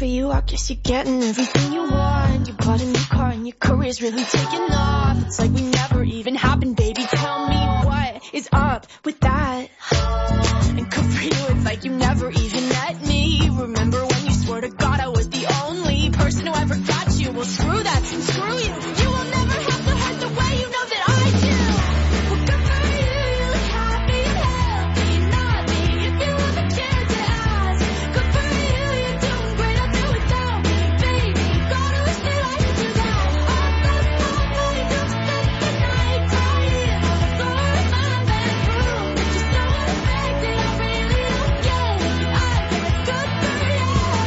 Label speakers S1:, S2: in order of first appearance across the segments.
S1: for you, I guess you're getting everything you want. You bought a new car and your career's really taking off. It's like we never even happened, baby. Tell me what is up with that. And good for you, it's like you never even met me. Remember when you swore to God I was the only person who ever got you? Well, screw that and screw you. You will never have to hurt the way you know that I do. Well, good for you, you look happy and healthy. Not me, if you ever cared to ask. Good for you, you're doing great, I'll do without me, baby. God, I wish that I could do that. All those small things you've spent the night crying on the floor of my bedroom. But you're so unaffected, I really don't get it. I guess good for you.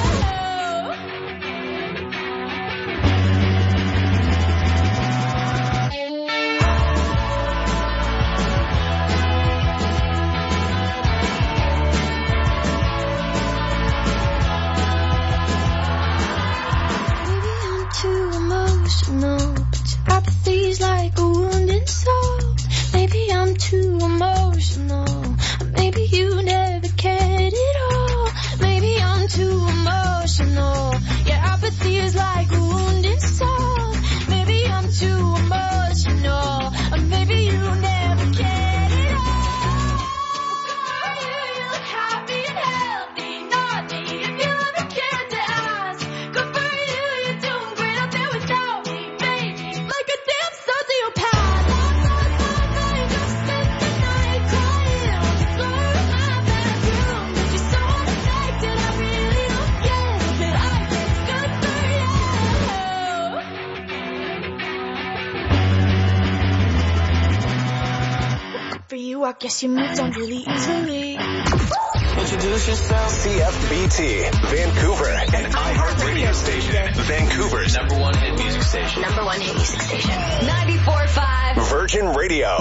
S1: Maybe I'm too emotional, but your apathy's like a wounded soul. Maybe I'm too emotional, or maybe you never cared at all. Maybe I'm too emotional, your apathy is like a wounded soul. Maybe I'm too emotional, or maybe you never cared at all. You look happy and healthy, not me, if you ever cared to ask. Good for you, you're doing great out there without me, baby. Like a damn sociopath. You've spent the night crying on the floor of my bedroom. But you're so unaffected, I really don't get it. I guess good for you. Good for you, I guess you moved on really easily.
S2: Introduce yourself. CFBT, Vancouver, an iHeart radio station. Vancouver's
S3: Number one hit music station.
S4: Number one hit music station. 94.5.
S2: Virgin Radio.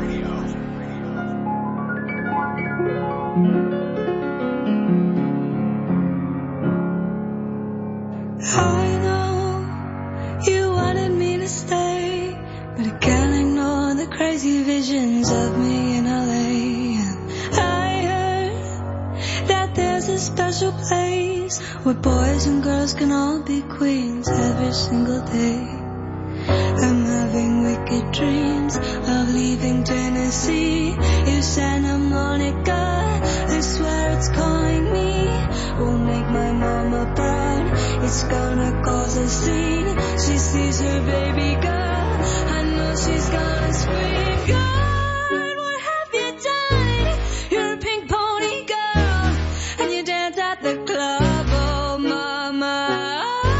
S5: I know you wanted me to stay, but I can't ignore the crazy visions of me in LA. And I heard that there's a special place where boys and girls can all be queens every single day. I'm having wicked dreams of leaving Tennessee. You Santa Monica, I swear it's calling me. Will make my mama proud. It's gonna cause a scene. She sees her baby girl, I know she's gonna scream. God, what have you done? You're a pink pony girl, and you dance at the club. Oh mama,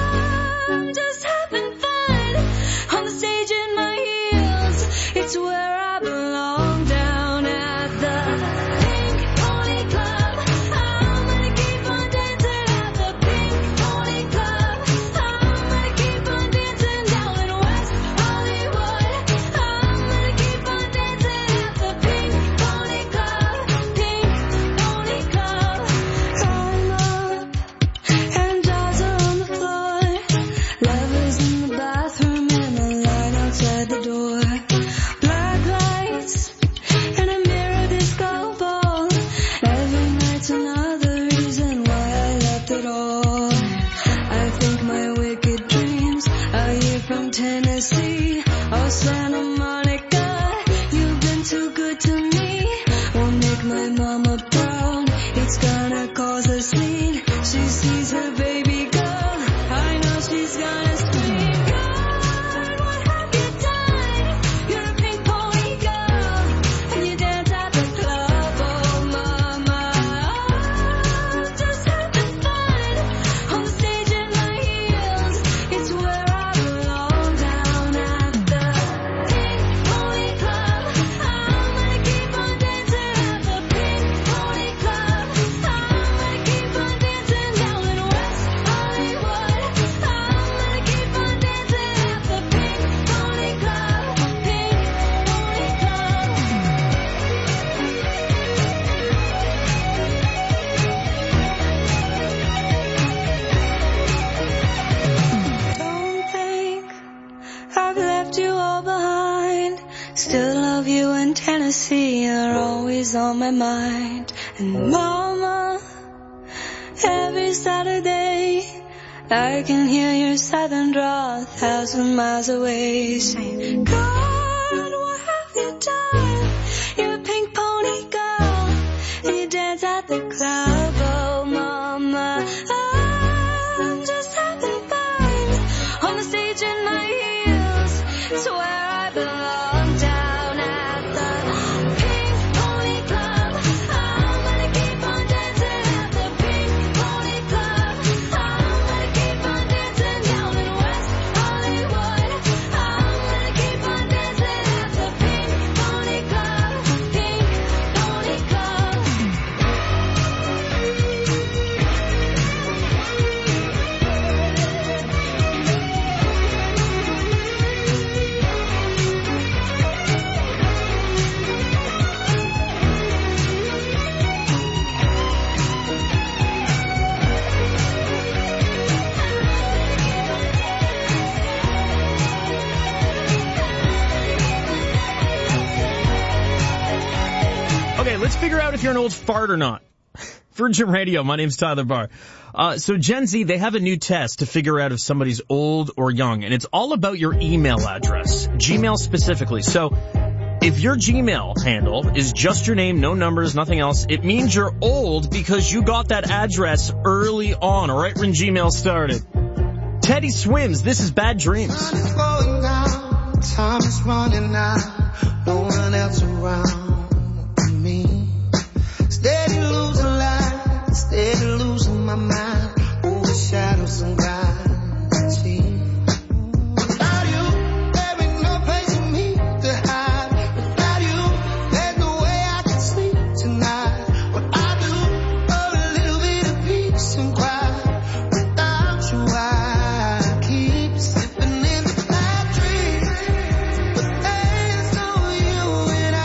S5: I'm just having fun on the stage in my heels. It's where I belong, down at the Pink Pony Club. I'm gonna keep on dancing at the Pink Pony Club. I'm gonna keep on dancing down in West Hollywood. I'm gonna keep on dancing at the Pink Pony Club. Pink Pony Club. I'm up and dolls are on the floor. Lovers in the bathroom and a line outside the door. Black lights and a mirror disco ball. Every night's another reason why I left it all. I think my wicked dreams are here from Tennessee. Oh Santa Monica, you've been too good to me. Won't make my mama proud. It's gonna cause a scene. She sees her baby girl, I know she's gonna scream. God, what have you done? You're a pink pony girl, and you dance at the club. Oh mama, I'm just having fun on the stage in my heels. It's where I belong, down at the Pink Pony Club. I'm gonna keep on dancing at the Pink Pony Club. I'm gonna keep on dancing down in West Hollywood. I'm gonna keep on dancing at the Pink Pony Club. Pink Pony Club. Don't think I've left you all behind. Still love you in Tennessee, you're always on my mind. And mama, every Saturday I can hear your southern drawl 1,000 miles away saying, God, what have you done? You're a pink pony girl and you dance at the club. Oh, mama, I'm just having fun on the stage in my heels. It's where I belong, down at the Pink Pony Club. I'm gonna keep on dancing at the Pink Pony Club. I'm gonna keep on dancing down in West Hollywood. I'm gonna keep on dancing at the Pink Pony Club. Pink Pony Club.
S3: Okay, let's figure out if you're an old fart or not. Virgin Radio, my name's Tyler Barr. So Gen Z, they have a new test to figure out if somebody's old or young, and it's all about your email address, Gmail specifically. So if your Gmail handle is just your name, no numbers, nothing else, it means you're old because you got that address early on, right when Gmail started. Teddy Swims, this is Bad Dreams.
S6: Sun is going down, time is running out, no one else around me. Steady losing light, steady losing my mind, over shadows and gravity. Without you, there ain't no place for me to hide. Without you, there's no way I can sleep tonight. What I do, for a little bit of peace and quiet. Without you, I keep slipping into bad dreams. But there's no you and I.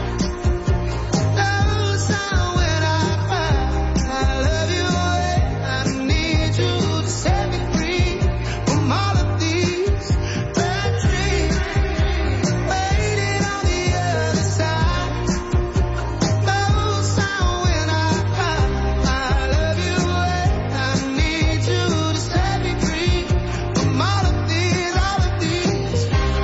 S6: Knows how when I cry, I love you away. I need you to set me free from all of these bad dreams. Waiting on the other side. Knows how when I cry, I love you away. I need you to set me free from all of these bad dreams.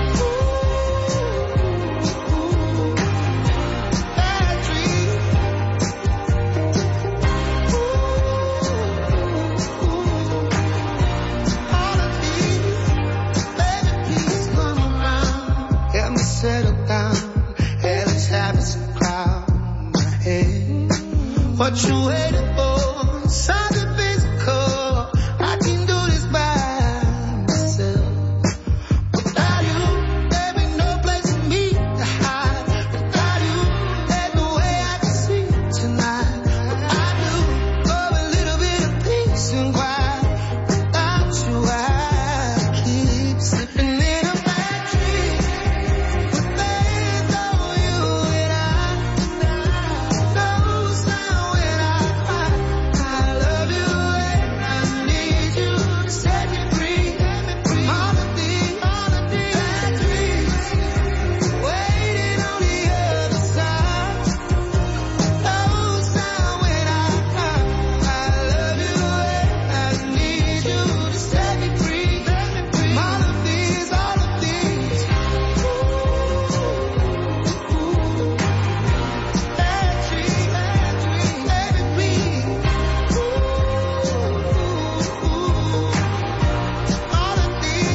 S6: All of these, baby, please come around. Help me settle down. Heaven's having some cloud in my head. What you waiting for? Something physical. I can do this by myself. Without you, there ain't no place for me to hide. Without you, there's no way I can sleep tonight. I do for a little bit of peace and quiet. Without you, I keep slipping in a bad dream. But there's no you and I. Knows how when I cry, I love you and I need you to set me free from all of these bad dreams. Waiting on the other side. Knows how when I cry, I love you and I need you to set me free from all of these bad dreams. Baby, please. All of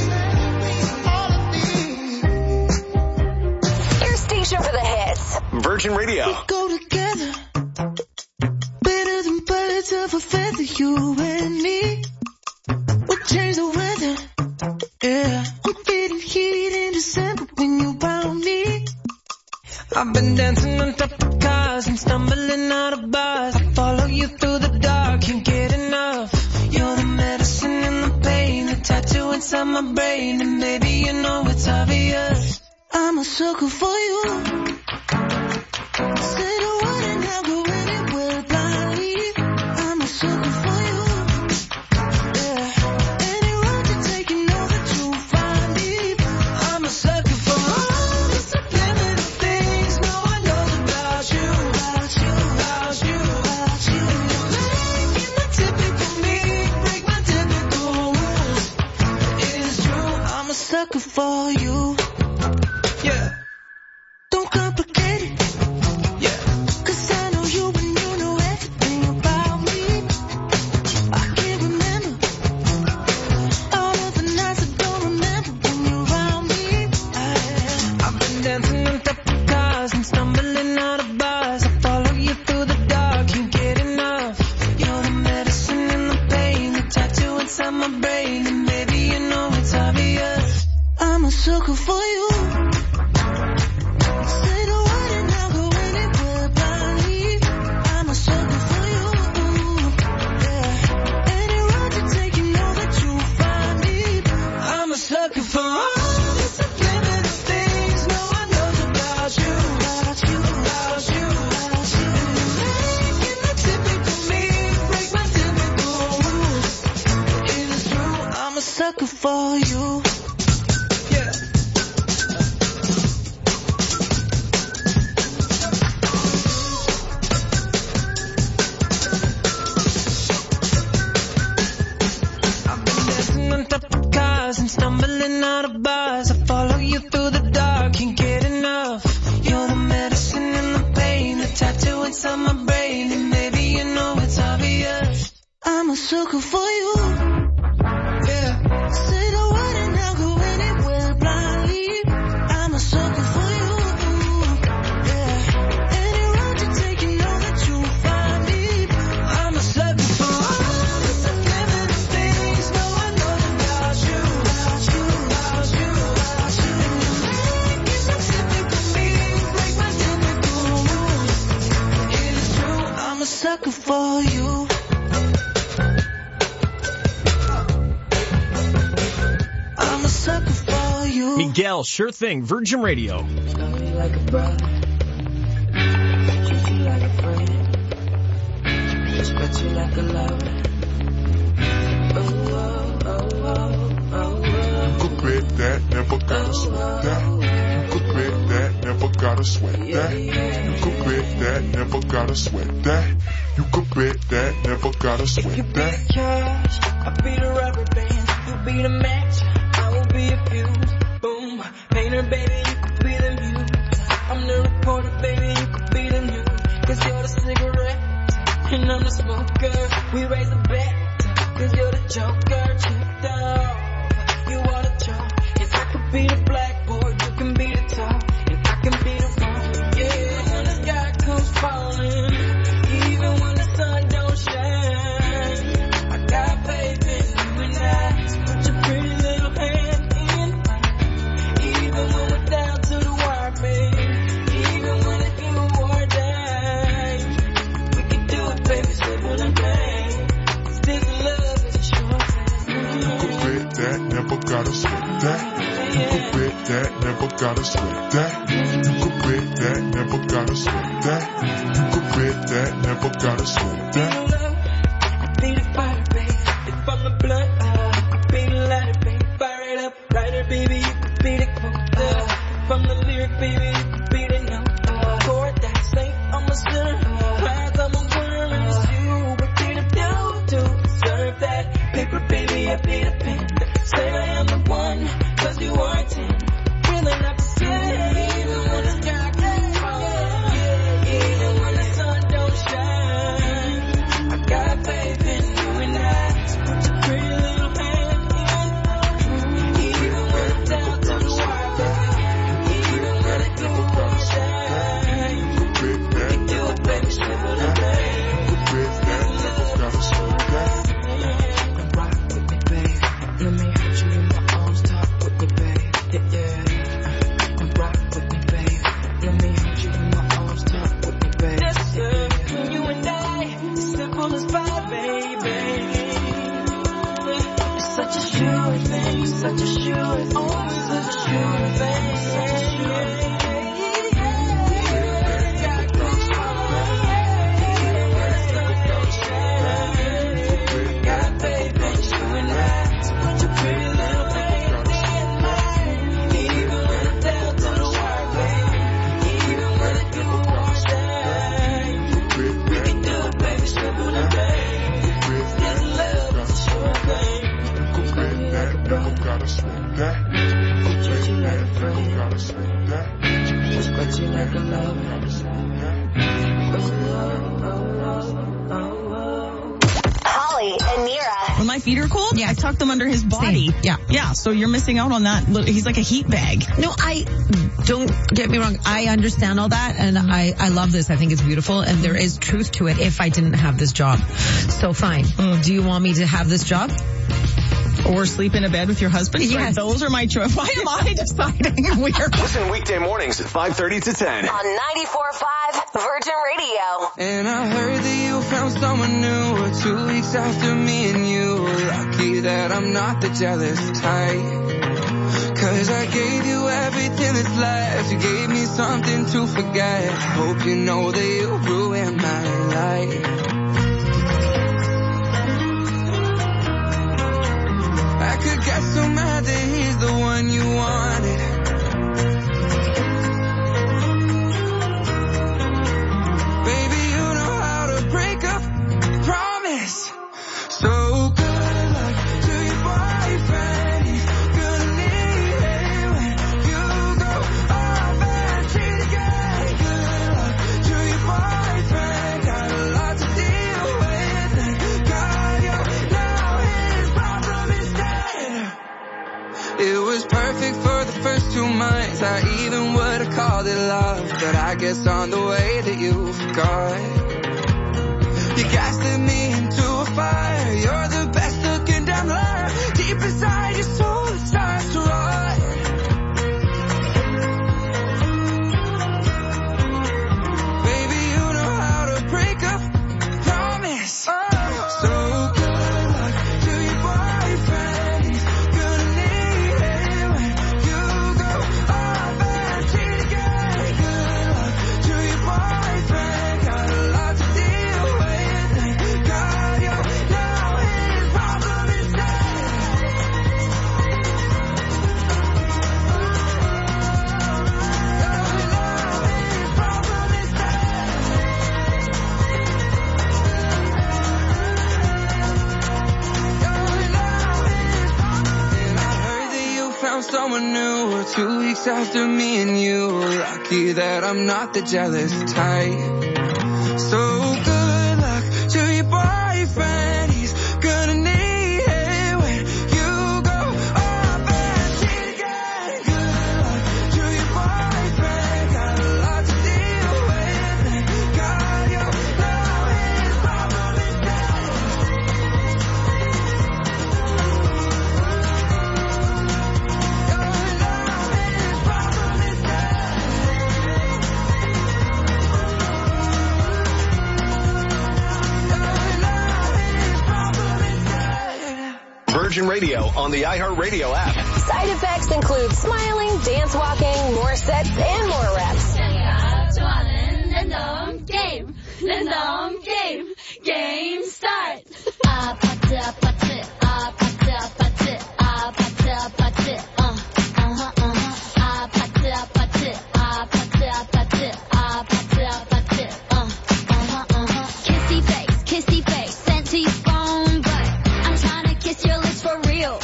S6: these.
S4: Your station for the hits.
S2: Virgin Radio.
S5: Go together, better than birds of a feather, you and me. We'll change the weather, yeah. I'm feeling heat in December when you found me. I've been dancing on top of cars and stumbling out of bars. I follow you through the dark, can't get enough. You're the medicine and the pain, the tattoo inside my brain, and maybe you know it's obvious. I'm a sucker for you. Say the word and I'll go anywhere blindly. I'm a sucker for you. Yeah. Any road you take, you know that you'll find me. I'm a sucker for all the subliminal things no one knows about you. About you, about you, about you. You're making my typical me break my typical rules. sucker for you. Yeah. Don't complicate it. Yeah. 'Cause I know you and you know everything about me. I can't remember all of the nights I don't remember when you're around me. I've been dancing on top of cars and stumbling out of bars. I follow you through the dark, can't get enough. You're the medicine and the pain, the tattoo inside my brain, and maybe you know it's obvious. I'm a sucker for you. Say the word and I'll go anywhere blindly. I'm a sucker for you. Yeah. Any road you take, you know that you'll find me. I'm a sucker for all the subliminal things no one knows about you. About you, about you, about you. Making the typical me break my typical rules. It is true, I'm a sucker for you. Yeah. I've been dancing on top of cars and stumbling out of bars. I follow you through the dark, can't get enough. You're the medicine and the pain, the tattoo inside my brain, and maybe you know it's obvious. I'm a sucker for you. Yeah. Say the word and I'll go anywhere blindly. I'm a sucker for you. Yeah. Any road you take, you know that you'll find me. I'm a sucker for all the subliminal things no one knows about you. About you, about you, about you. Making the typical me break my typical rules. It is true, I'm a sucker for you. I'm a sucker for you.
S3: Miguel, Sure Thing, Virgin Radio.
S5: Love you like a brother, treat you like a friend, respect you like a lover. Oh, oh, oh, oh, oh,
S7: You could bet that, never gotta sweat that. You could bet that, never gotta sweat that. You could bet that, never gotta sweat that. You could bet that, never gotta
S5: If you
S7: sweat
S5: be
S7: that.
S5: the cash, I'll be the rubber band. You be the match, I will be a fuse. Boom, painter, baby, you could be the muse. I'm the reporter, baby, you could be the news. 'Cause you're the cigarette, and I'm the smoker. We raise a bet, 'cause you're the joker. Checked out, you are the joke. If I could be the blackboard, you can be the top. And I can be the one, yeah. When the sky comes falling, even when the sun don't shine, I got faith in you and I. Put your pretty little hand in mine. Even when we're down to the wire, babe. Even when it's you or die, we can do it, baby, simple and plain. 'Cause this love is a sure thing.
S7: You could bet that, never gotta sweat that. You could bet that, never gotta sweat that. You could bet that, never gotta sweat that. You could bet that, never gotta sweat that.
S5: I be the fire, babe. If I'm the blunt, you be the lighter, babe. Fire it up, lighter, baby. You could be the quote. If I'm the lyric, baby, you could be the note. Chord that saint, I'm a sinner. Cries, I'm a worm, and it's you. What did I do to deserve that? Paper, baby, I be the pen. Say I am the one, 'cause you are a 10. Really not to say, even when the sky comes falling, even when the sun don't shine, I got faith in you and I. Put your pretty little hand in mine. Even when I'm down to the wire, baby. Even when I do or die,
S7: You could bet
S5: we
S7: that,
S5: can do it, baby, simple and plain.
S7: you could bet that, never gotta sweat that.
S5: Rock with me, babe. Let me hold you in my arms, talk with me, babe. Yeah, yeah. Rock with me, babe. Let me hold you in my arms, talk with me, babe. Yes, sir. You and I, simple as fire, baby. It's such a sure thing, such a sure thing, such a sure thing, such a sure thing. Got faith in you and I. Put your pretty little hand in mine. Even when I'm down to the wire, baby. Even when I do or die, we can do it, baby, simple and plain. This love is a sure thing.
S7: You could bet that, never gotta sweat that.
S8: When my feet are cold, I tuck them under his body.
S9: Same. Yeah.
S8: Yeah, so you're missing out on that. He's like a heat bag.
S9: No, don't get me wrong. I understand all that, and I love this. I think it's beautiful, and there is truth to it if I didn't have this job. So fine. Do you want me to have this job?
S8: Or sleep in a bed with your husband?
S9: Yes.
S8: Right, those are my choice. Why am I deciding?
S2: Listen weekday mornings at 5:30 to 10.
S4: On 94.5 Virgin Radio.
S6: And I heard that you found someone new 2 weeks after me and you. Lucky that I'm not the jealous type. Cause I gave you everything that's left. You gave me something to forget. Hope you know that you ruined my life. I could get so mad that he's the one you wanted. Baby, you know how to break up, promise. So good luck to your boyfriend. He's gonna need it when you go off and cheat again. Good luck to your boyfriend. Got a lot to deal with. And God, you know his problem is dead. It was perfect for the first 2 months. I even would have called it love, but I guess on the way that you forgot. You gaslit me into a fire. You're the best looking damn liar. Deep inside your soul it starts to rot. Baby, you know how to break up, promise. So good luck to your boyfriend. He's gonna need it when you go off and cheat again. Good luck to your boyfriend. Got a lot to deal with. And God, you know his problem is dead. And I heard that you found someone new 2 weeks after me and you. Lucky that I'm not the jealous type. So good luck to your boyfriend. He's gonna need it when you go off and cheat again. Good luck to your boyfriend. Got a lot to deal with. And God, you know his problem is
S2: Virgin Radio on the iHeartRadio app.
S4: Side effects include smiling, dance walking, more sets, and more reps.
S1: Game. Random game. Game start. Kissy face, sent to your phone, but I'm trying to kiss your lips for real.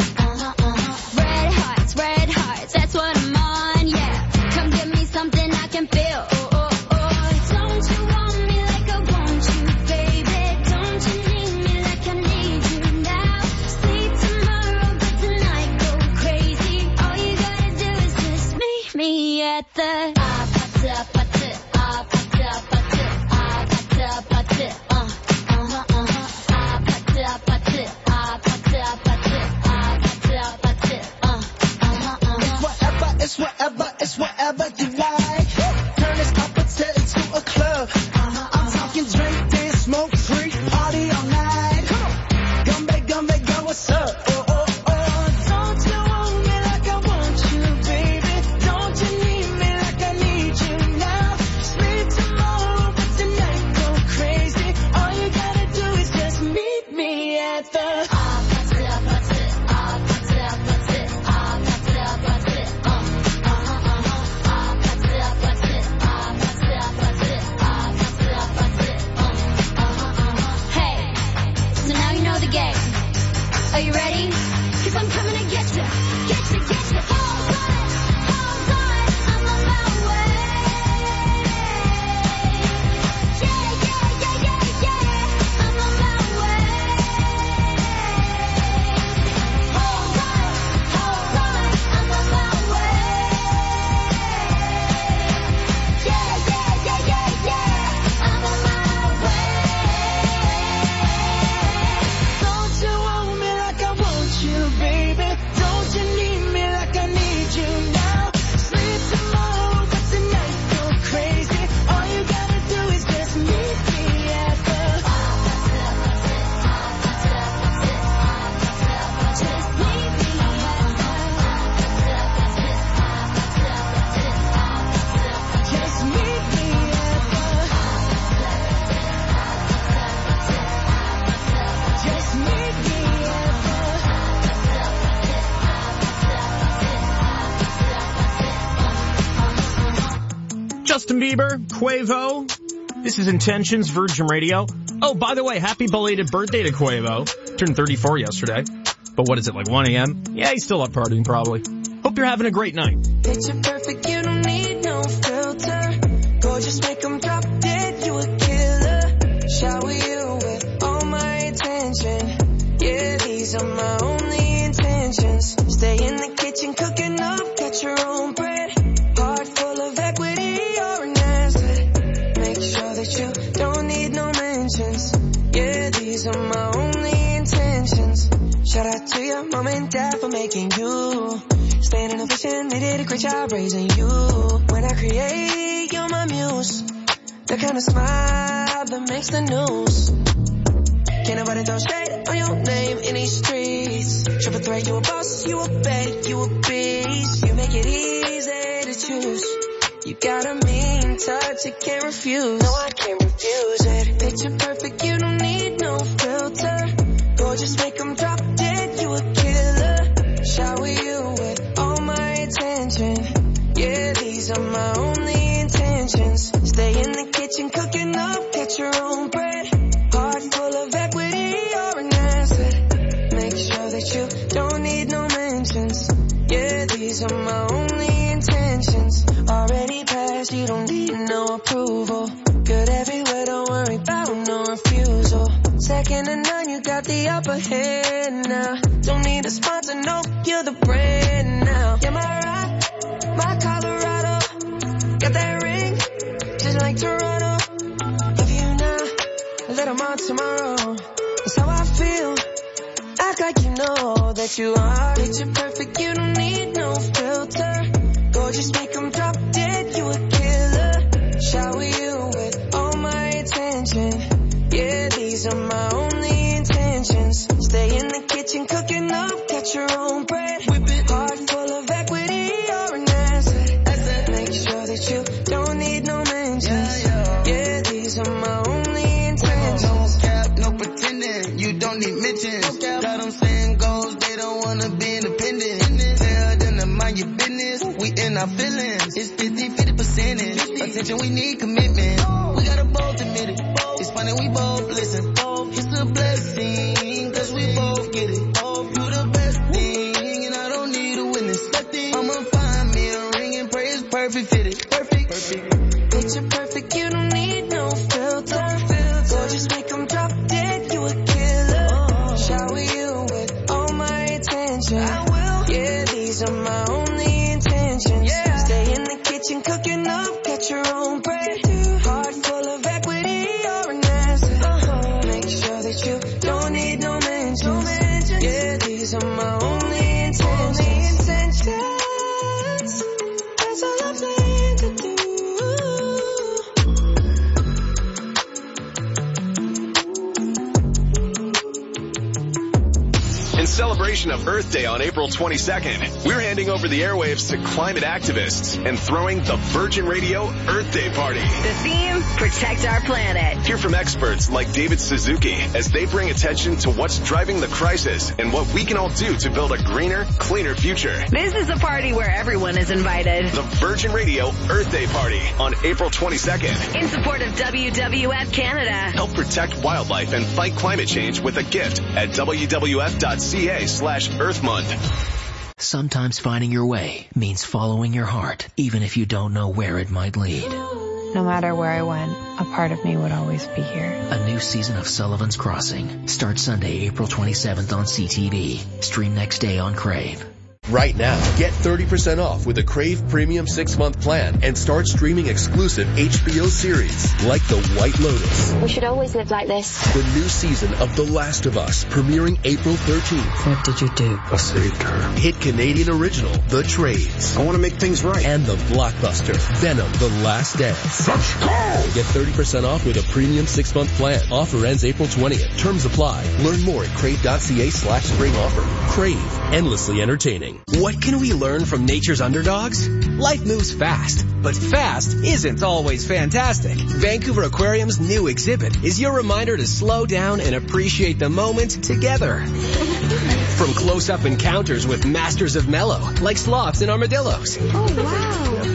S1: Red hearts, that's what I'm on, yeah. Come give me something I can feel. Don't you want me like I want you, baby? Don't you need me like I need you now? Sleep tomorrow, but tonight go crazy. All you gotta do is just meet me at the
S6: It's whatever you like. Turn this up until into a club. I'm talking drink, dance, smoke, freak, party all night. Come back, go, what's up? Don't you want me like I want you, baby? Don't you need me like I need you now? Sleep tomorrow, but tonight go crazy. All you gotta do is just meet me at the
S1: Are you ready? 'Cause I'm coming to get you. Hold on, I'm on my way. Yeah, I'm on my way.
S3: Justin Bieber, Quavo. This is Intentions, Virgin Radio. Oh, by the way, happy belated birthday to Quavo. Turned 34 yesterday. But what is it, like 1 a.m.? Yeah, he's still up partying probably. Hope you're having a great night.
S5: Picture perfect, you don't need no filter. Gorgeous, make 'em drop dead, you a killer. Shower you with all my attention. Yeah, these are my only intentions. Stay in the kitchen, cooking up, catch your own bread. Heart full of equity, you're an asset. Make sure that you don't need no mentions. Yeah, these are my only intentions. Shout out to your mom and dad for making you. Staying in the vision, they did a great job raising you. When I create, you're my muse. The kind of smile that makes the news. Can't nobody throw shade on your name in these streets. Triple threat, you a boss, you a babe, you a beast. You make it easy to choose. You got a mean touch, you can't refuse. No, I can't refuse it. Picture perfect, you don't need no filter. Gorgeous, make 'em drop dead, you a killer. Shower you with all my attention. Yeah, these are my only intentions. Stay in the kitchen, cooking up, get your own bread. Heart full of equity, you're an asset. Make sure that you don't need no mentions. Yeah, these are my only intentions. Already passed, you don't need no approval. Good everywhere, don't worry about no refusal. Second to none, you got the upper hand now. Don't need a sponsor, no, you're the brand now. You're my rock, my Colorado. Got that ring, just like Toronto. If you now, let 'em on tomorrow. That's how I feel. Act like you know that you are. Picture perfect, you don't need no filter. Gorgeous, make 'em drop dead, you a killer. Shower you with all my attention. Yeah, these are my only intentions. Stay in the kitchen, cooking up, catch your own bread. Heart full of equity, you're an asset. Make sure that you don't need no mentions. Yeah, these are my only intentions.
S6: No cap, no pretending, you don't need mentions. Got them saying goals, they don't wanna be independent. Tell them to mind your business, we in our feelings. It's 50 percentage. Attention, we need commitment. We gotta both admit it. It's funny, we both listen. It's a blessing, cause we both get it. You the best thing, and I don't need a witness. I'ma find me a ring and pray it's perfect fitted. Perfect.
S5: Picture perfect, you don't need no filter. Gorgeous, make 'em drop dead, you a killer. Shower you with all my attention. I will. Yeah, these are my only intentions. Yeah. Stay in the kitchen, cooking up, get your own bread. Heart full of equity, you're an asset. Make sure that you don't need no mentions. Yeah, these are my only intentions. That's all I'm saying to do.
S2: In celebration of Earth Day on April 22nd, we're handing over the airwaves to climate activists and throwing the Virgin Radio Earth Day Party.
S4: The theme, protect our planet.
S2: Hear from experts like David Suzuki as they bring attention to what's driving the crisis and what we can all do to build a greener, cleaner future.
S4: This is a party where everyone is invited.
S2: The Virgin Radio Earth Day Party on April 22nd.
S4: In support of WWF Canada.
S2: Help protect wildlife and fight climate change with a gift at wwf.ca/EarthMonth.
S10: Sometimes finding your way means following your heart, even if you don't know where it might lead.
S11: No matter where I went, a part of me would always be here.
S10: A new season of Sullivan's Crossing starts Sunday, April 27th on CTV. Stream next day on Crave.
S12: Right now, get 30% off with a Crave Premium 6-month plan and start streaming exclusive HBO series like The White Lotus.
S13: We should always live like this.
S12: The new season of The Last of Us, premiering April 13th.
S9: What did you do?
S12: I saved her. Hit Canadian original, The Trades.
S14: I want to make things right.
S12: And the blockbuster, Venom, The Last Dance.
S14: Let's go!
S12: Get 30% off with a premium 6-month plan. Offer ends April 20th. Terms apply. Learn more at crave.ca/spring offer. Crave, endlessly entertaining.
S15: What can we learn from nature's underdogs? Life moves fast, but fast isn't always fantastic. Vancouver Aquarium's new exhibit is your reminder to slow down and appreciate the moment together. From close-up encounters with masters of mellow, like sloths and armadillos.
S13: Oh, wow.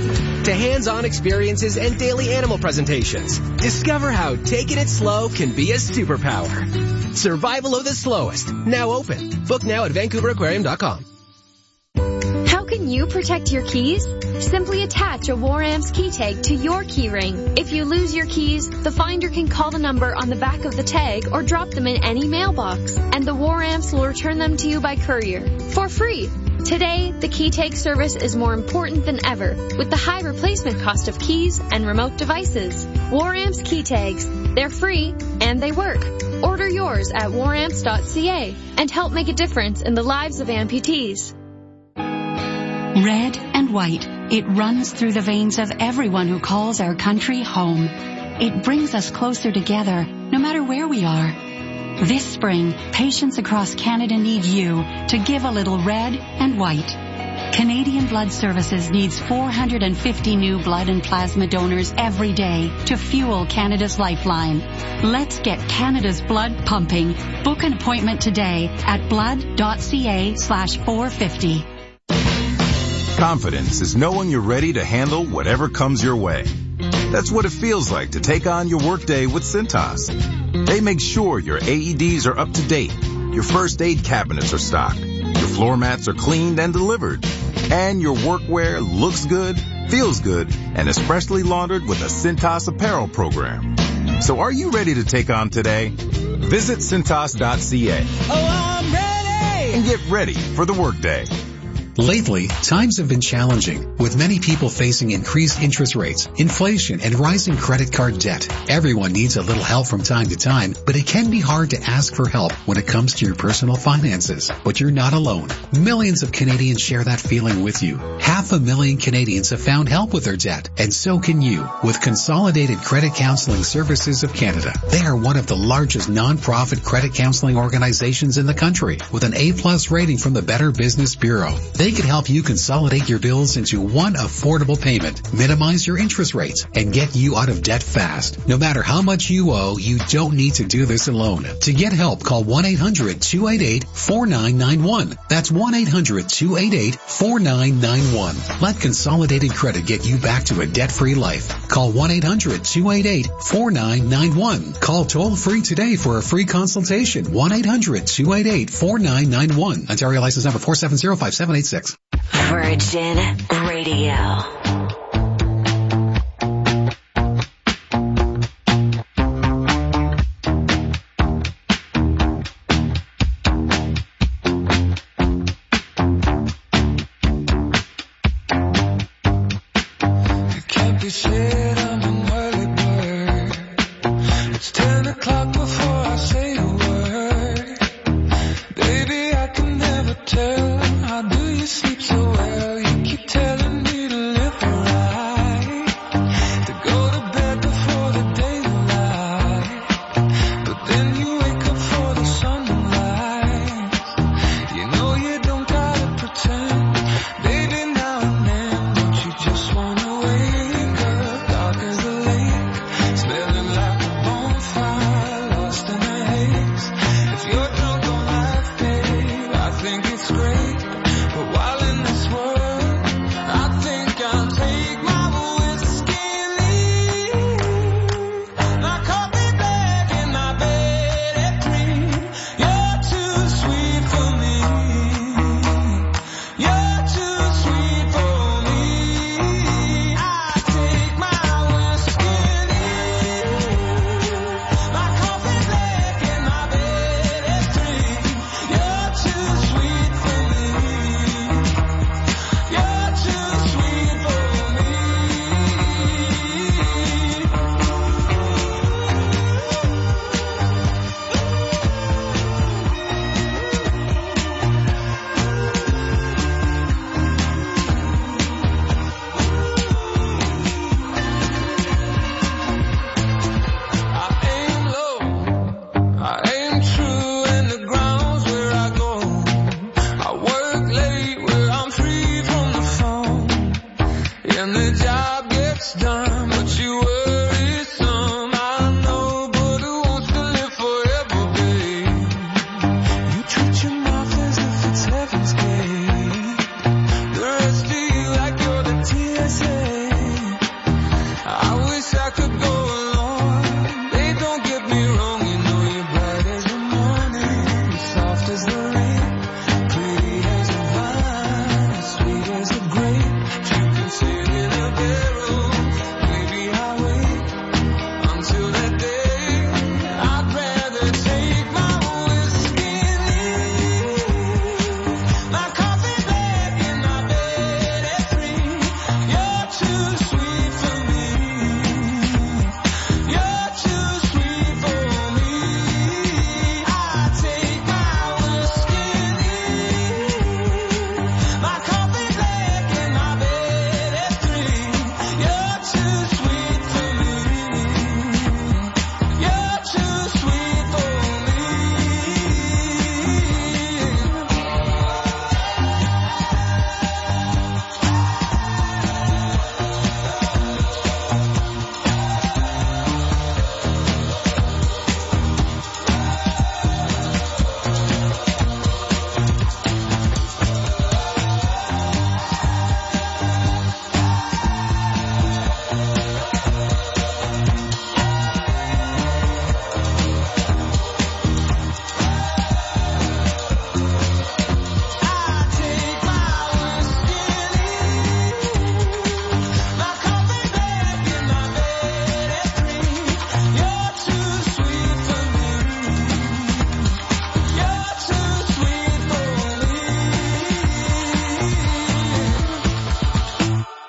S15: to hands-on experiences and daily animal presentations. Discover how taking it slow can be a superpower. Survival of the Slowest, now open. Book now at VancouverAquarium.com.
S13: How can you protect your keys? Simply attach a War-Amps key tag to your key ring. If you lose your keys, the finder can call the number on the back of the tag or drop them in any mailbox, and the War-Amps will return them to you by courier for free. Today, the key tag service is more important than ever with the high replacement cost of keys and remote devices. War-Amps key tags. They're free and they work. Order yours at waramps.ca and help make a difference in the lives of amputees.
S14: Red and white, it runs through the veins of everyone who calls our country home. It brings us closer together, no matter where we are. This spring, patients across Canada need you to give a little red and white. Canadian Blood Services needs 450 new blood and plasma donors every day to fuel Canada's lifeline. Let's get Canada's blood pumping. Book an appointment today at blood.ca/450.
S16: Confidence is knowing you're ready to handle whatever comes your way. That's what it feels like to take on your workday with Cintas. They make sure your AEDs are up to date, your first aid cabinets are stocked, your floor mats are cleaned and delivered, and your workwear looks good, feels good, and is freshly laundered with a Cintas apparel program. So are you ready to take on today? Visit Cintas.ca.
S17: Oh, I'm ready!
S16: And get ready for the workday.
S18: Lately, times have been challenging, with many people facing increased interest rates, inflation, and rising credit card debt. Everyone needs a little help from time to time, but it can be hard to ask for help when it comes to your personal finances. But you're not alone. Millions of Canadians share that feeling with you. 500,000 Canadians have found help with their debt, and so can you, with Consolidated Credit Counseling Services of Canada. They are one of the largest non-profit credit counseling organizations in the country, with an A+ rating from the Better Business Bureau. They can help you consolidate your bills into one affordable payment, minimize your interest rates, and get you out of debt fast. No matter how much you owe, you don't need to do this alone. To get help, call 1-800-288-4991. That's 1-800-288-4991. Let Consolidated Credit get you back to a debt-free life. Call 1-800-288-4991. Call toll-free today for a free consultation. 1-800-288-4991. Ontario license number 4705786.
S19: Virgin Radio.
S5: Tell, how do you sleep so well? You keep telling me to live around.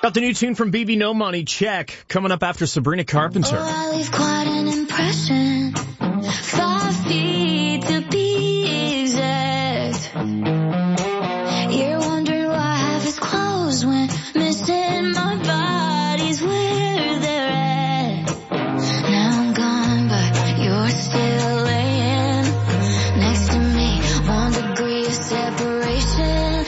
S3: Got the new tune from BB No Money, Check, coming up after Sabrina Carpenter.
S1: Oh, I leave quite an impression. 5 feet to be exact. You're wondering why I have his clothes when missing my body's where they're at. Now I'm gone, but you're still laying next to me. 1 degree of separation.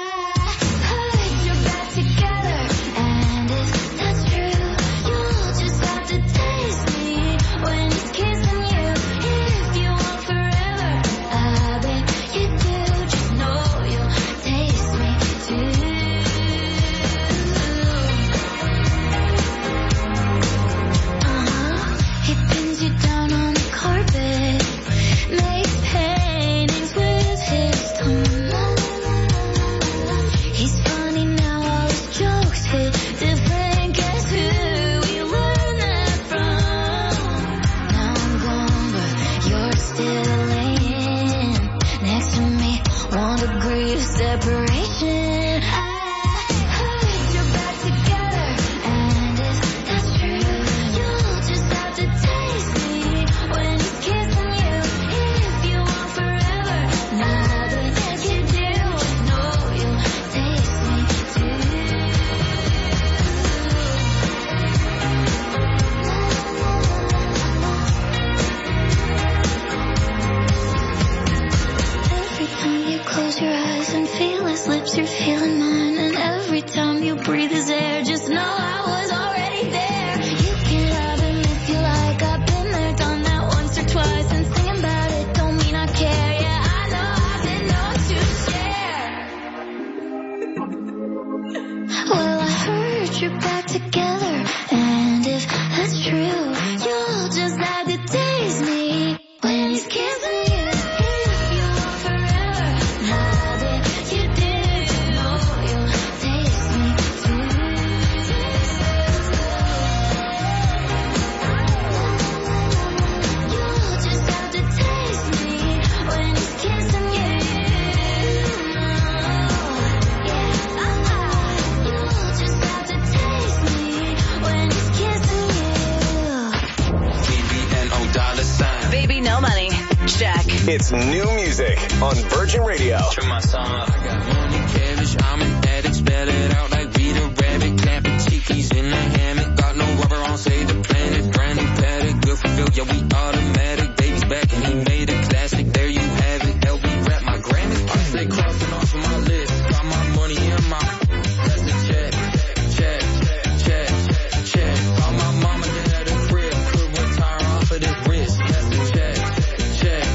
S2: It's new music on Virgin Radio.
S20: Turn my song up. I got money, cabbage, I'm an addict, spell it out like Rita Rabbit. Clapping cheekies in the hammock. Got no rubber on, save the planet. Brand new paddock, good for Phil, yeah, we automatic. Baby's back and he made a classic. There you have it. Help me rap my Grammys. I say crossing off of my list. Got my money in my. That's a check, check, check, check. All my mama did at the crib. Could retire off of this wrist. That's a check, check.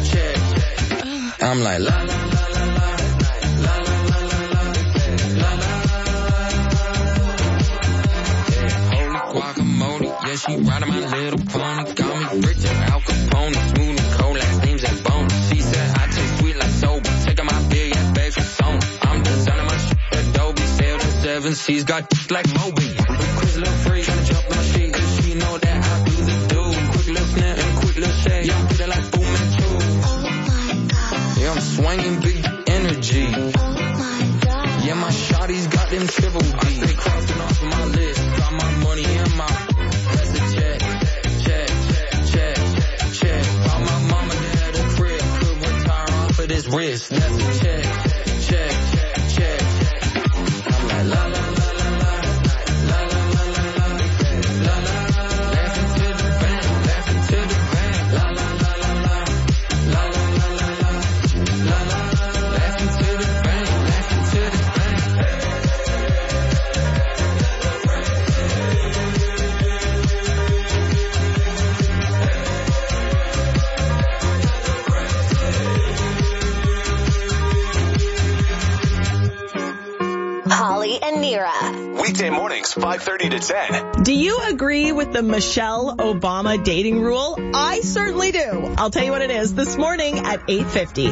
S20: I'm like la la la la la la la la la la. Holy guacamole, yeah, she riding my little pony. Got me rich and Al Capone, smooth and cold, last name's that bone. She said I taste sweet like soba, taking my big ass bags from Sony. I'm designing my shit, Adobe, sailed in 7 seas, got like Moby. Quick little freak, tryna jump my sheet, cause she know that I do the do. Quick little snap and quick little shake, yeah, I'm feeling like boom and two. Yeah, I'm swinging big energy. Yeah, my shawty's got them triple D. I stay crossing off of my list. Got my money in my. That's a check, check, check, check. All my mama at the crib could retire off of this wrist. That's a check, check, check. I'm like la la la la la la la la la la la. Laughing to the bank, laughing to the bank. La la la la la la la la la la. La la, laughing to the bank, laughing to the bank.
S19: Holly and Nira.
S2: Weekday mornings, 5:30 to 10.
S8: Do you agree with the Michelle Obama dating rule? I certainly do. I'll tell you what it is this morning at 8:50.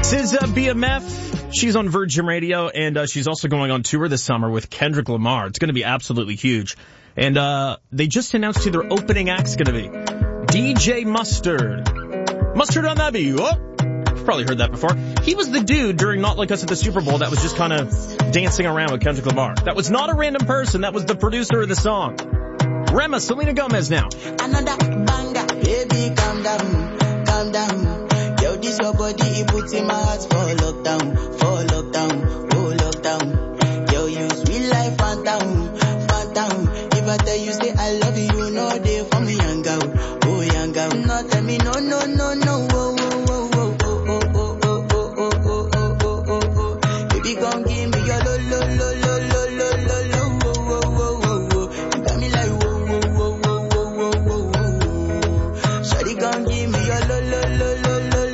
S3: This is BMF. She's on Virgin Radio, and she's also going on tour this summer with Kendrick Lamar. It's going to be absolutely huge. And they just announced who their opening act's going to be. DJ Mustard. Mustard on that beat. Oh, you've probably heard that before. He was the dude during Not Like Us at the Super Bowl that was just kind of dancing around with Kendrick Lamar. That was not a random person. That was the producer of the song. Rema, Selena Gomez now.
S21: Another banger. Baby, calm down, calm down. Yo, this your body, it puts in my heart for lockdown, oh lockdown. Yo, you sweet life, phantom, phantom. If I tell you, say I love you, you know they for me, young girl, oh young girl. No, tell me, no, no, no, no, oh, oh, oh, oh, oh, oh, oh, oh, oh, oh, oh, oh, oh, oh. Baby, come give me your lo, lo, lo, lo, lo, lo, lo, lo, oh, oh, oh, oh, oh. You got me like, whoa, whoa, whoa, whoa, whoa, whoa, whoa, whoa. Shawty, come give me your lo, lo, lo, lo.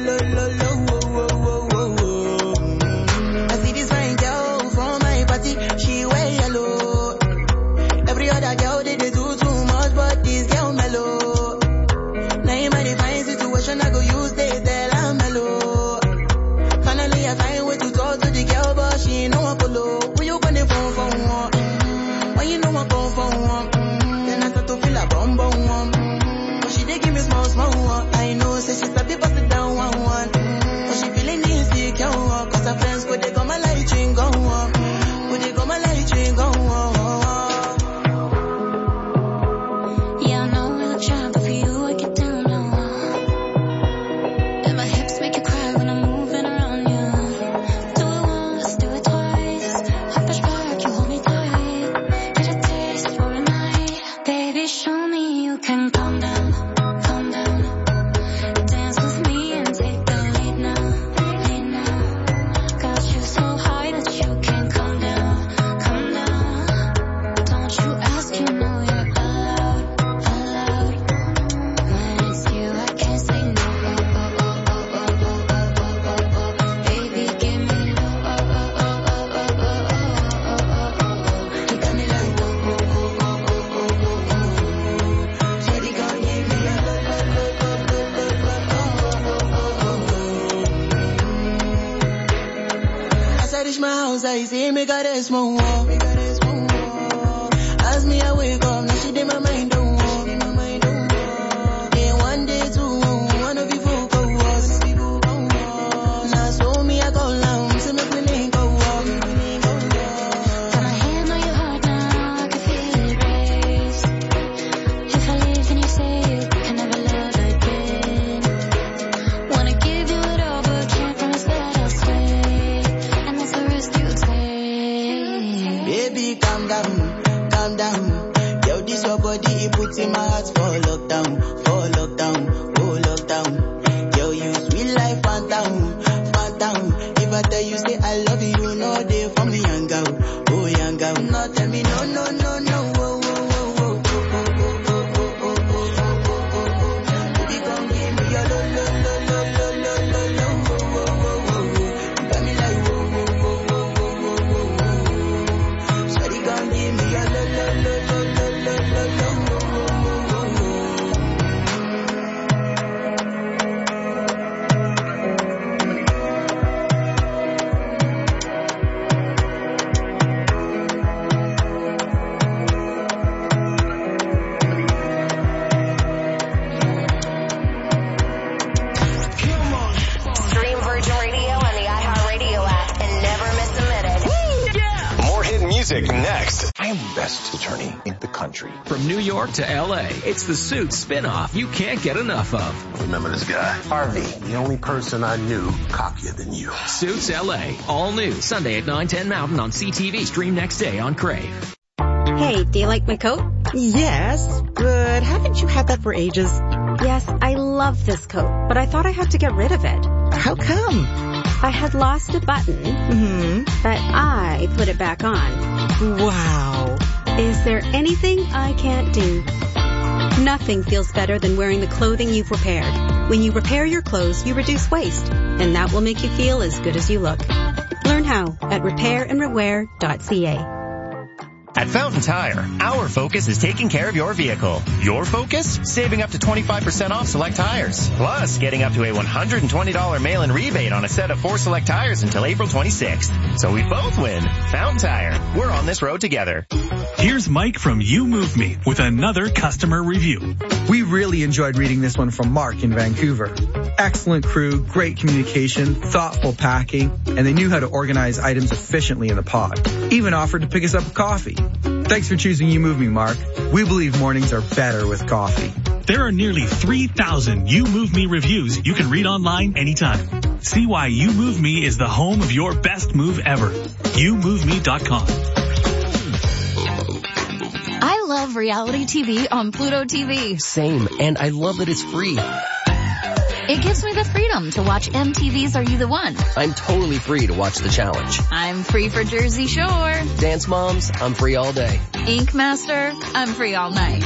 S21: She wear yellow. Every other girl they do too much, but this girl mellow. Now in my divine situation, I go use they tell I'm mellow. Finally I find way to talk to the girl, but she ain't no Apollo. When you gonna phone for one? When you know I phone for one? Then I start to feel a bum bum one. But she dey give me small small one. I know, say she's a bit busted down one. But she feeling insecure, cause her friends go they go my light ring go on.
S1: Yeah, I know we look shy, but for you I get down low. And my hips make you cry when I'm moving around you. Do it once, do it twice. I push back, you hold me tight. Get a taste for a night. Baby, show me you can calm down, calm down. Dance with me and take the lead now, lead now. Got you so high that you can't calm down.
S21: My house, I see me got a small wall. As me I wake up, now she did my mind don't walk. Then one day two, one of you folk go was. Now so me I go down, so make me link go walk.
S1: Got my hand on your heart now, I can feel it race. If I leave, then you say you can never love again. Wanna give you it all, but can't promise that I'll stay.
S21: Baby, calm down, calm down. Yo, this your body, it puts in my heart for lockdown, oh lockdown. Yo, you sweet life, phantom, phantom. If I tell you, say I love you, you know they for me, young girl, oh young girl. No, tell me, no, no, no, no, oh, oh, oh, oh, oh, oh, oh, oh, oh, oh, oh. Baby, come give me your lo, lo, lo, lo, lo, lo, lo, lo, oh, oh, oh, oh. You got me like, whoa, whoa, whoa, whoa, whoa, whoa, whoa. Shawty, come give me your lo, lo, lo, lo, lo, lo, lo, lo, oh, oh, oh, oh.
S19: Stream Virgin Radio on the iHeartRadio app and never miss a minute.
S2: More hit music next.
S22: I am the best attorney in the country.
S10: From New York to LA, it's the Suits spin-off you can't get enough of.
S22: Remember this guy? Harvey, the only person I knew cockier than you.
S10: Suits LA, all new, Sunday at 9/10 Mountain on CTV. Stream next day on Crave.
S23: Hey, do you like my coat?
S8: Yes, but haven't you had that for ages?
S23: Yes, I love this coat, but I thought I had to get rid of it.
S8: How come?
S23: I had lost a button, but I put it back on.
S8: Wow.
S23: Is there anything I can't do? Nothing feels better than wearing the clothing you've repaired. When you repair your clothes, you reduce waste, and that will make you feel as good as you look. Learn how at repairandrewear.ca.
S4: At Fountain Tire, our focus is taking care of your vehicle. Your focus? Saving up to 25% off select tires. Plus, getting up to a $120 mail-in rebate on a set of 4 select tires until April 26th. So we both win. Fountain Tire. We're on this road together.
S6: Here's Mike from You Move Me with another customer review.
S7: We really enjoyed reading this one from Mark in Vancouver. Excellent crew, great communication, thoughtful packing, and they knew how to organize items efficiently in the pod. Even offered to pick us up a coffee. Thanks for choosing You Move Me, Mark. We believe mornings are better with coffee.
S6: There are nearly 3,000 You Move Me reviews you can read online anytime. See why You Move Me is the home of your best move ever. YouMoveMe.com.
S24: I love reality TV on Pluto TV.
S10: Same, and I love that it's free.
S24: It gives me the freedom to watch MTV's Are You the One?
S10: I'm totally free to watch The Challenge.
S24: I'm free for Jersey Shore.
S10: Dance Moms, I'm free all day.
S24: Ink Master, I'm free all night.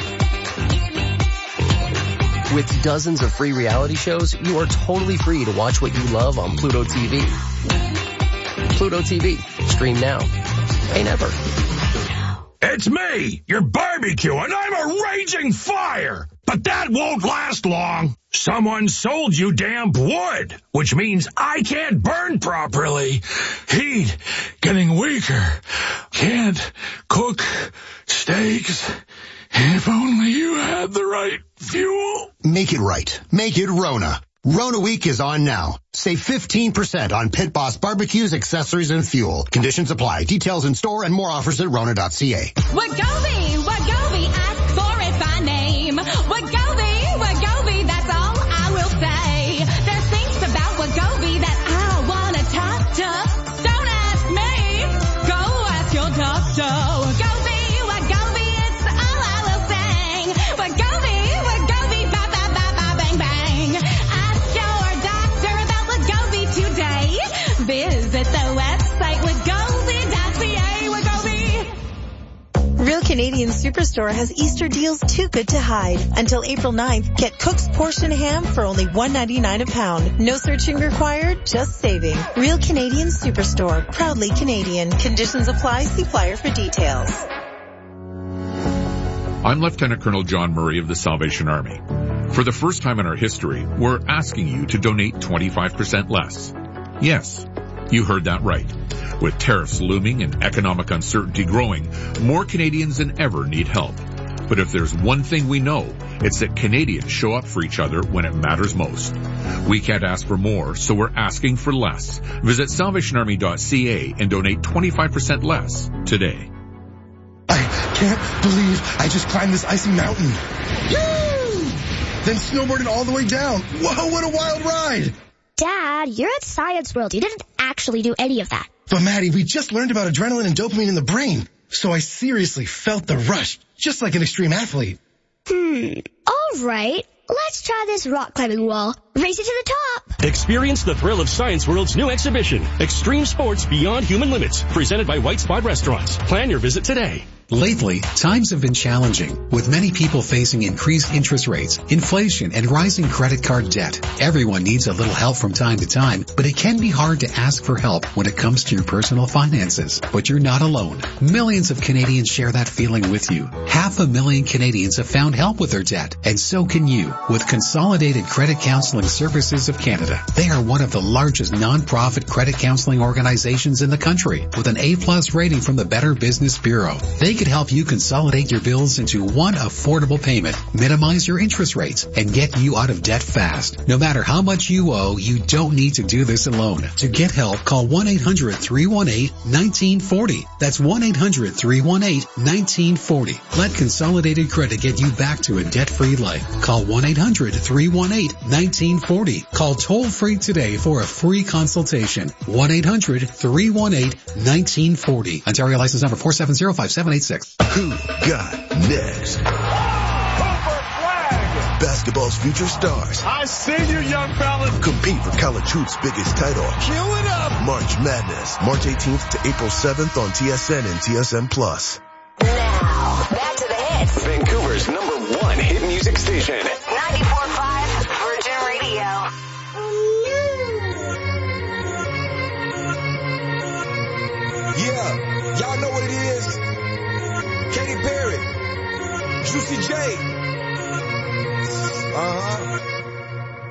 S10: With dozens of free reality shows, you are totally free to watch what you love on Pluto TV. Pluto TV. Stream now. Pay never.
S25: It's me, your barbecue, and I'm a raging fire. But that won't last long. Someone sold you damp wood, which means I can't burn properly. Heat getting weaker. Can't cook steaks. If only you had the right fuel.
S26: Make it right. Make it Rona. Rona Week is on now. Save 15% on Pit Boss barbecues, accessories, and fuel. Conditions apply. Details in store and more offers at Rona.ca.
S5: Wagovi, ask for it by name. Wagovi, that's all I will say. There's things about Wagovi that I wanna talk to. Don't ask me, go ask your doctor. Wagovi, it's all I will say. Wagovi, ba ba ba ba bang bang. Ask your doctor about Wagovi today. Visit the website wagovi.ca. Wagovi.
S8: Real Canadian Superstore has Easter deals too good to hide. Until April 9th, get Cook's Portion Ham for only $1.99 a pound. No searching required, just saving. Real Canadian Superstore, proudly Canadian. Conditions apply. See flyer for details.
S27: I'm Lieutenant Colonel John Murray of the Salvation Army. For the first time in our history, we're asking you to donate 25% less. Yes, you heard that right. With tariffs looming and economic uncertainty growing, more Canadians than ever need help. But if there's one thing we know, it's that Canadians show up for each other when it matters most. We can't ask for more, so we're asking for less. Visit salvationarmy.ca and donate 25% less today.
S28: I can't believe I just climbed this icy mountain. Yay! Then snowboarded all the way down. Whoa, what a wild ride!
S29: Dad, you're at Science World. You didn't actually do any of that.
S28: But Maddie, we just learned about adrenaline and dopamine in the brain. So I seriously felt the rush, just like an extreme athlete.
S29: All right. Let's try this rock climbing wall. Race it to the top.
S30: Experience the thrill of Science World's new exhibition, Extreme Sports Beyond Human Limits, presented by White Spot Restaurants. Plan your visit today.
S18: Lately, times have been challenging, with many people facing increased interest rates, inflation, and rising credit card debt. Everyone needs a little help from time to time, but it can be hard to ask for help when it comes to your personal finances. But you're not alone. Millions of Canadians share that feeling with you. 500,000 Canadians have found help with their debt, and so can you, with Consolidated Credit Counseling Services of Canada. They are one of the largest non-profit credit counseling organizations in the country, with an A+ rating from the Better Business Bureau. They could help you consolidate your bills into one affordable payment, minimize your interest rates, and get you out of debt fast. No matter how much you owe, you don't need to do this alone. To get help, call 1-800-318-1940. That's 1-800-318-1940. Let Consolidated Credit get you back to a debt-free life. Call 1-800-318-1940. Call toll-free today for a free consultation. 1-800-318-1940. Ontario license number 4705786.
S31: Who got next? Basketball's future stars.
S25: I see you, young fella.
S31: Compete for college hoops' biggest title.
S25: Cue it up.
S31: March Madness, March 18th to April 7th on TSN and TSN+.
S19: Now, back to the hits.
S2: Vancouver's #1 hit music station.
S19: 94.5 Virgin Radio.
S28: Yeah, y'all know what it is.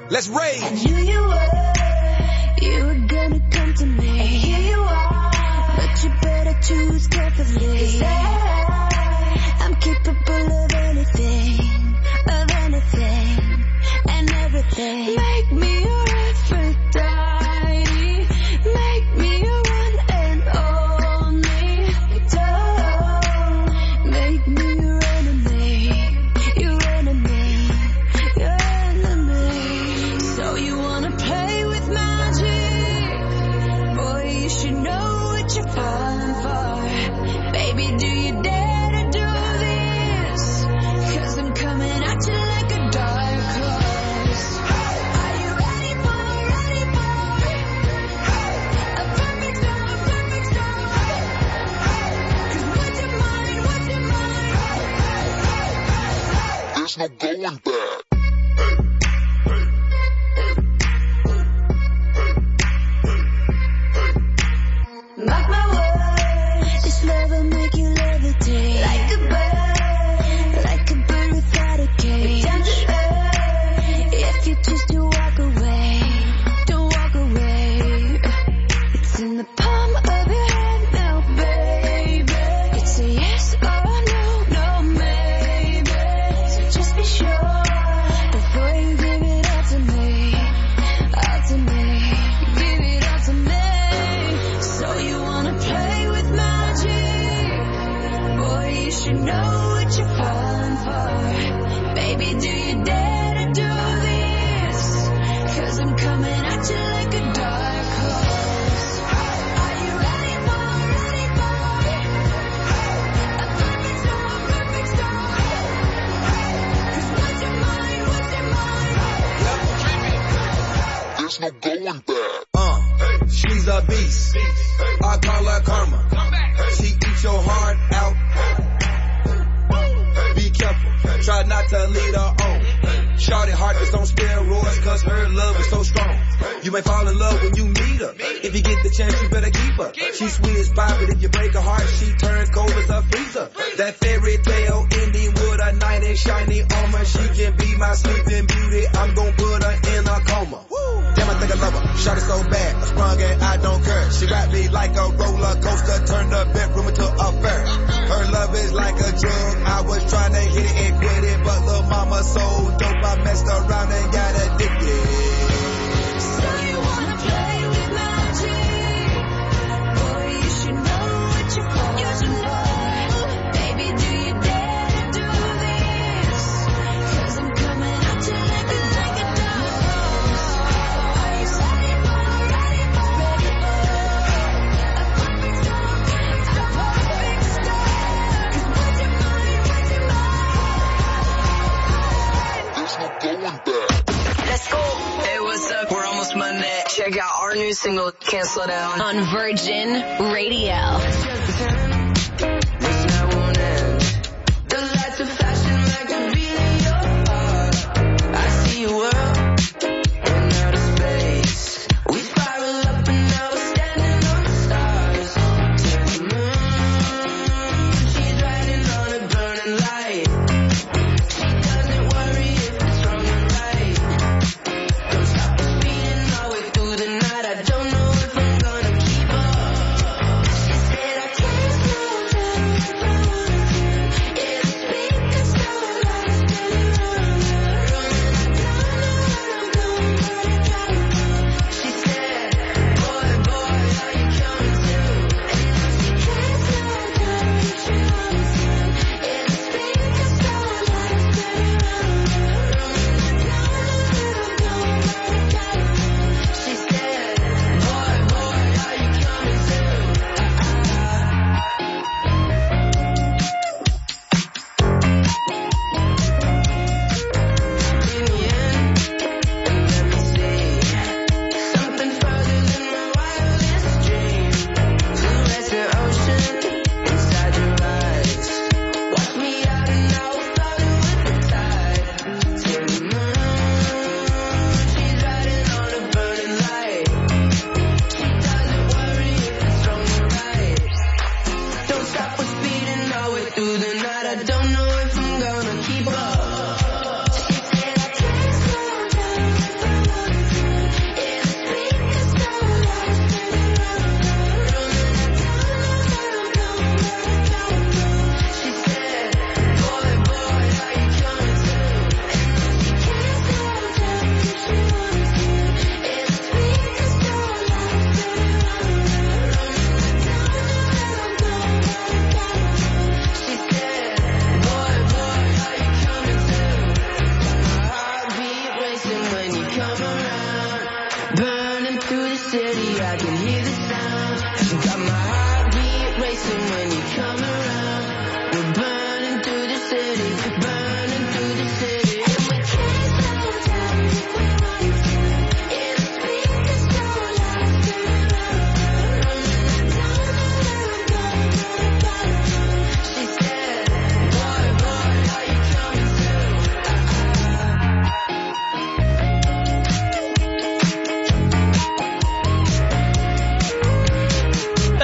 S1: Let's rage.
S5: I knew you were gonna come to me. And here you are, but you better choose carefully. 'Cause I'm capable of anything and everything. Make me your Aphrodite, make me your one and only. Don't make me your enemy, your enemy, your enemy. So you wanna play with magic? Boy, you should know what you're falling for. Baby, do you dare to do this? 'Cause I'm coming at you like a dark horse. Are you ready for a perfect storm, a perfect storm? 'Cause what's your mind, what's your mind?
S3: There's no going back.
S5: Mark my words, this love will make you levitate. Like a bird without a cage. Down to earth, if you choose to walk away, don't walk away. It's in the palm of your hand now, baby. It's a yes or no, maybe. So just be sure before you give it all to me, give it all to me. So you wanna play with magic? Boy, you should know what you're falling for. Baby, do you dare to do this? 'Cause I'm coming at you like a dark horse. Are you ready for a perfect storm, a perfect storm? 'Cause what's your mind, what's your mind?
S3: There's no going back.
S1: She's a beast. I call her karma. She eats your heart out. Be careful. Try not to lead her on. Shorty heart is on steroids 'cause her love is so strong. You may fall in love when you meet her. If you get the chance, you better keep her. She's sweet as pie, but if you break her heart, she turns cold as a freezer. That fairy tale ending with a knight in shiny armor. She can be my sleeping beauty. I'm gon' put her in a coma. Damn, I think I love her. Shot it so bad, I sprung and I don't care. She wrapped me like a roller coaster, turned the bedroom into a fair. Her love is like a drug. I was trying to hit it and quit it, but little mama so dope, I messed around and got addicted.
S5: So you wanna play with magic? Boy, you should know what you're falling for. Baby, do you dare to do this? 'Cause I'm coming at you like a dark horse. Are you ready for a perfect storm, a perfect storm? 'Cause what's your mind, what's your mind?
S3: There's no going back.
S9: Let's go. Hey, what's up? We're almost Monday. Check out our new single, Can't Slow Down,
S24: on Virgin Radio.
S9: The lights of fashion like a video. I see you world in outer space. We spiral up and now we're standing on the stars. To the moon, she's riding on a burning light. She doesn't worry if it's wrong or right. Don't stop us beating our way through the night. I don't know if I'm gonna keep up. She said I can't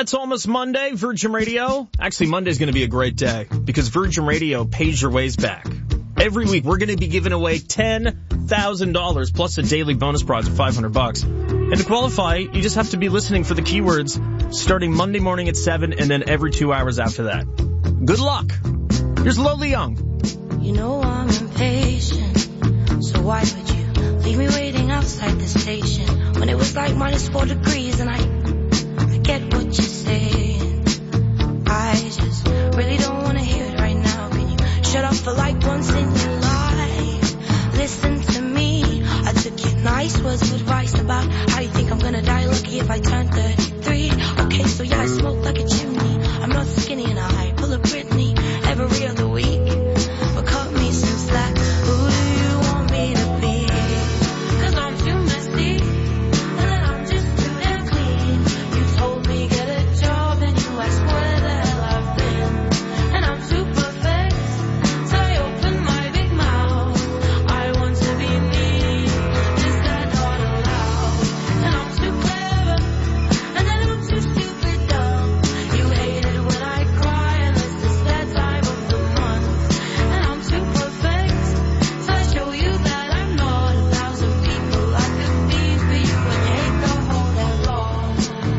S11: It's almost Monday, Virgin Radio. Actually, Monday's going to be a great day because Virgin Radio pays your ways back. Every week, we're going to be giving away $10,000 plus a daily bonus prize of $500. And to qualify, you just have to be listening for the keywords starting Monday morning at 7 and then every 2 hours after that. Good luck. Here's Lowly Young.
S29: You know I'm impatient, so why would you leave me waiting outside the station when it was like -4 degrees and I get what you're saying. I just really don't want to hear it right now. Can you shut up for like once in your life? Listen to me. I took your nice words of advice about how you think I'm gonna die lucky if I turn 33. Okay, so yeah, I smoke like a chimney. I'm not skinny and I pull a Britney every other week. But cut me some slack. Who do you want me to be? 'Cause I'm too messy. And then I'm just too damn clean. You told me get a job and you asked where the hell I've been. And I'm too perfect. So I open my big mouth. I want to be me. Is that not allowed? And I'm too clever. And then I'm too stupid dumb. You hate it when I cry unless it's that time of the month. And I'm too perfect. So I show you that I'm not 1,000 people I could be for you. And you hate the whole damn law.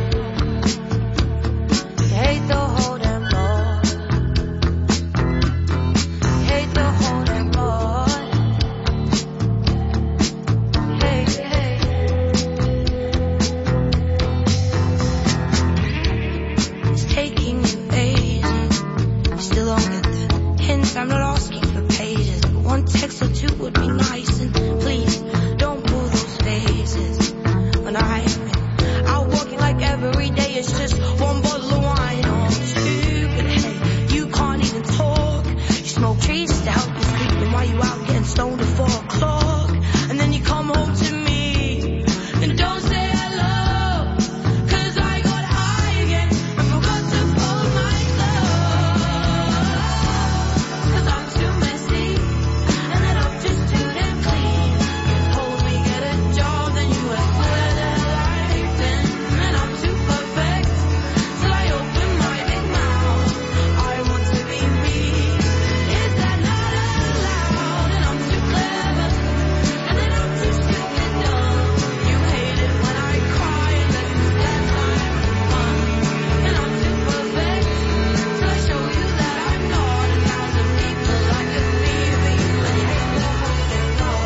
S29: You hate the whole damn law. You hate the whole damn law. Hey, hey. It's taking you ages. You still don't get the hints. I'm not asking for pages. But one text or two would be nice. And please, don't pull those faces. When I'm out walking like every day, it's just one bottle of wine. Oh, I'm stupid. Hey, you can't even talk. You smoke trees to help you sleep. And while you out getting stoned at 4 o'clock. And then you come home to me. And don't say hello. 'Cause I got high again. I forgot to fold my clothes. 'Cause I'm too messy. And then I'm just too damn clean. You told me get a job, then you asked where the hell I've been. And I'm too perfect. So I open my big mouth. I want to be me. Is that not allowed? And I'm too clever. And then I'm too stupid dumb. You hate it when I cry unless it's that time of the month. And I'm too perfect. So I show you that I'm not 1,000 people I could be for you. And you hate the whole damn law.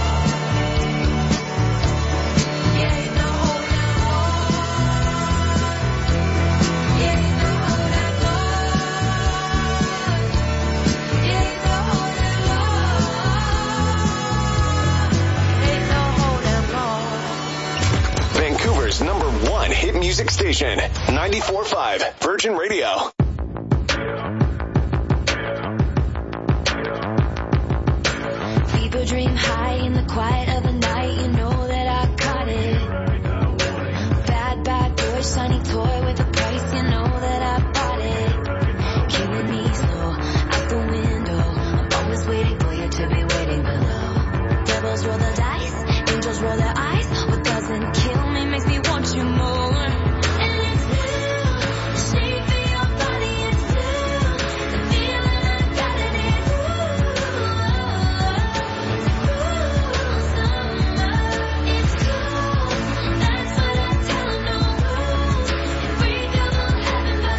S29: You hate the whole damn law. You hate the whole damn law. You hate the whole damn law.
S2: Vancouver's #1 hit music station, 94.5 Virgin Radio.
S5: Fever dream high in the quiet of the night. You know that I caught it. Bad, bad boy, shiny toy with a price. You know that I bought it. Killing me slow out the window. I'm always waiting for you to be waiting below. Devils roll the dice, angels roll their eyes. What doesn't kill me makes me want you more. And it's you, the shape of your body is blue. The feeling I got in it. It's cool, that's what I tell 'em, no rules. Free double heaven, but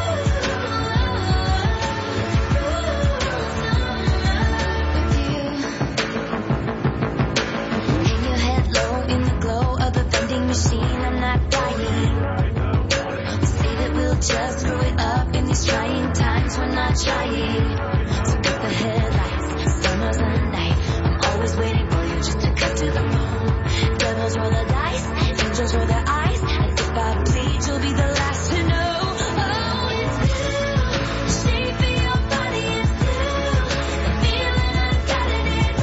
S5: hang your head low in the glow of the vending machine. I'm not dying. We say that we'll just screw it up in these trying times. We're not trying. So cut the headlights. Summer's the night. I'm always waiting for you just to cut to the bone. Devils roll the dice, angels roll their eyes. And if I bleed, you'll be the last to know. Oh, it's you. The shape of your body is blue. The feeling I got in it.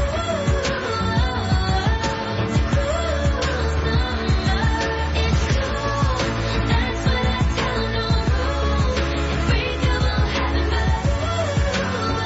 S5: It's cruel summer. It's cool. That's what I tell 'em, no rules. Free double heaven, but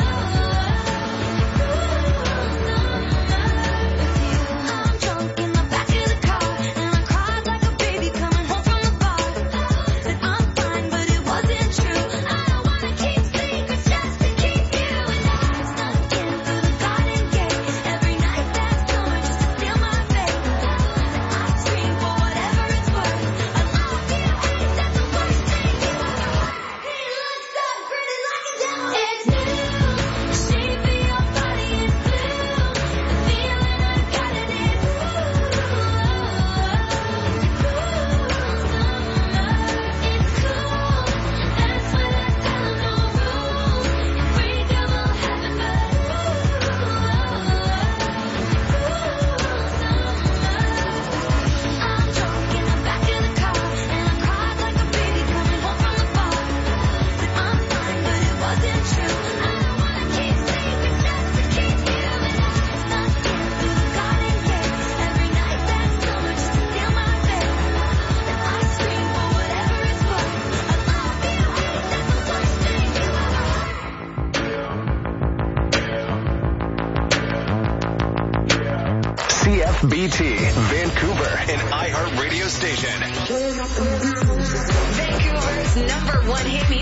S2: CFBT, Vancouver, an iHeart radio station.
S19: Vancouver's #1 hit music